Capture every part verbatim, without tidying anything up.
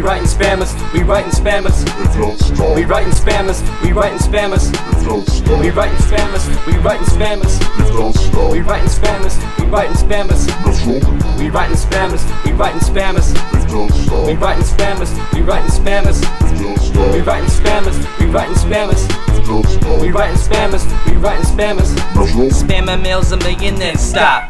We writing spammers, we writing spammers. It don't stop. We writing spammers, we writing spammers. It don't stop. We writing spammers, we writing spammers. It don't stop. We writing spammers, we writing spammers. That's wrong. We writing spammers, we writing spammers. It don't stop. We writing spammers, we writing spammers. It don't stop. We writing spammers, we writing spammers. It don't stop. We writing spammers, we writing spammers. That's wrong. Spammer mails a million, then stop.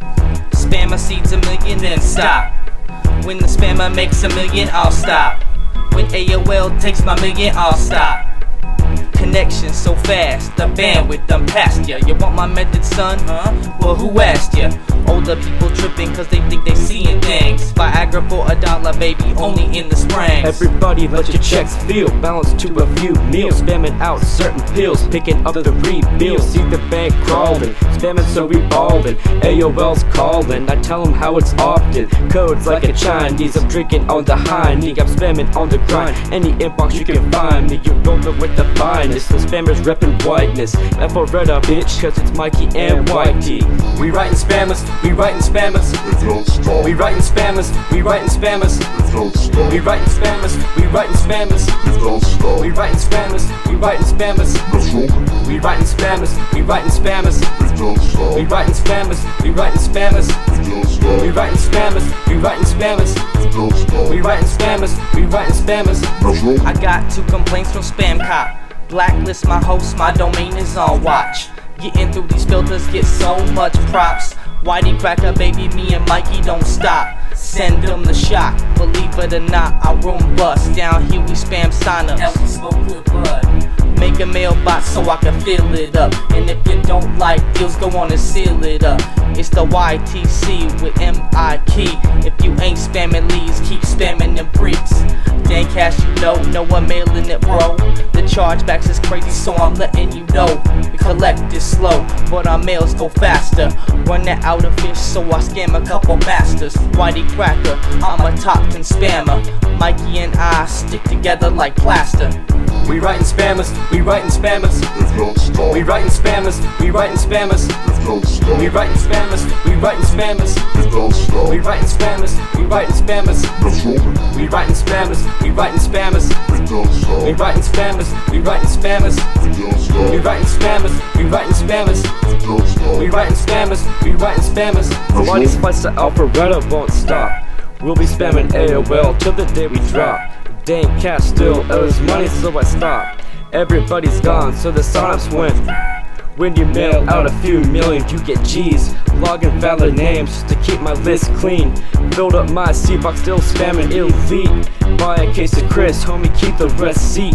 Spammer seeds a million, then stop. When the spammer makes a million, I'll stop. When A O L takes my million, I'll stop. Connection so fast, the bandwidth done past ya. You want my method, son? Huh? Well, who asked ya? Older people tripping cause they think they seeing things. Viagra for a dollar, baby, only in the springs. Everybody let your checks feel balanced to a few meals. Spamming out certain pills, picking up the rebills. See the bank crawling, spamming so we ballin'. A O L's calling, I tell them how it's often. Codes like a Chinese, I'm drinking on the high knee. I'm spamming on the grind, any inbox you can find me. You're rolling with the finest, the spammers reppin' whiteness. Alpharetta bitch, cause it's Mikey and Whitey. We writing spammers, we writing spammers. It don't stop. We writing spammers, we writing spammers. It don't stop. We writing spammers, we writing spammers. It don't stop. We writing spammers, we writing spammers. That's wrong. We writing spammers, we writing spammers. It don't stop. We writing spammers, we writing spammers. It don't stop. We writing spammers, we writing spammers. It don't stop. We writing spammers, we writing spammers. That's wrong. I got two complaints from Spam Cop. Blacklist my host, my domain is on watch. Getting through these filters get so much props. Whitey Cracker, baby, me and Mikey don't stop. Send them the shot, believe it or not, our room bust. Down here we spam signups, and we smoke good bud. Make a mailbox so I can fill it up. And if you don't like deals, go on and seal it up. It's the Y T C with M I Key. If you ain't spamming leads, keep spamming them bricks. Dan Cash, you know, no one mailing it, bro. The chargebacks is crazy, so I'm letting you know. We collect it slow, but our mails go faster. Running out of fish, so I scam a couple masters. Whitey Cracker, I'm a top ten spammer. Mikey and I stick together like plaster. We writing spammers, we writing spammers. It don't stop. We writing spammers, we writing spammers. It don't stop. We writing spammers, we writing spammers. It don't stop. We writing spammers, we writing spammers. That's wrong. We writing spammers, we writing spammers. It don't stop. We writing spammers, we writing spammers. It don't stop. We writing spammers, we writing spammers. It don't stop. We writing spammers, we writing spammers. That's Whitey wrong. Spice to Alpharetta won't stop. We'll be spamming A O L till the day we drop. Dan Cash still owes money, so I stop. Everybody's gone, so the signups went. When you mail out a few million, you get G's. Logging valid names just to keep my list clean. Filled up my C box, still spamming elite. Buy a case of Chris, homie, keep the receipt.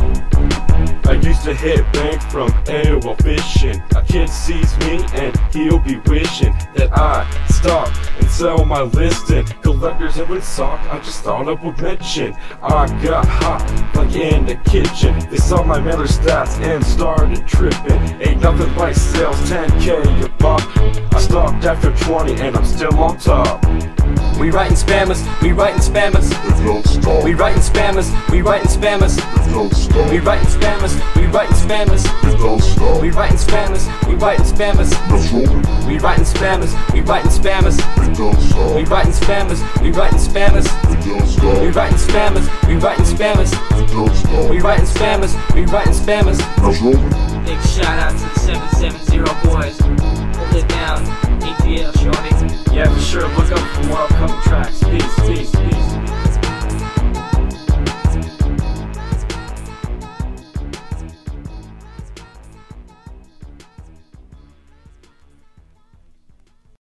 I used to hit bank from A O L fishing. A kid sees me and he'll be wishing that I stop and sell my listing. Collectors and would sock, I just thought I would mention. I got hot like in the kitchen. They saw my mailer stats and started tripping. Ain't nothing like sales, ten K a pop. I stopped after twenty and I'm still on top. We writing spammers, we writing spammers. It don't stop. We writing spammers, we writing spammers. It don't stop. We writing spammers, we writing spammers. It don't stop. We writing spammers, we writing spammers. That's wrong. We writing spammers, we writing spammers. It don't stop. We writing spammers, we writing spammers. It don't stop. We writing spammers, we writing spammers. It don't stop. We writing spammers, we writing spammers. That's wrong. Big shout out to the seven seven zero boys.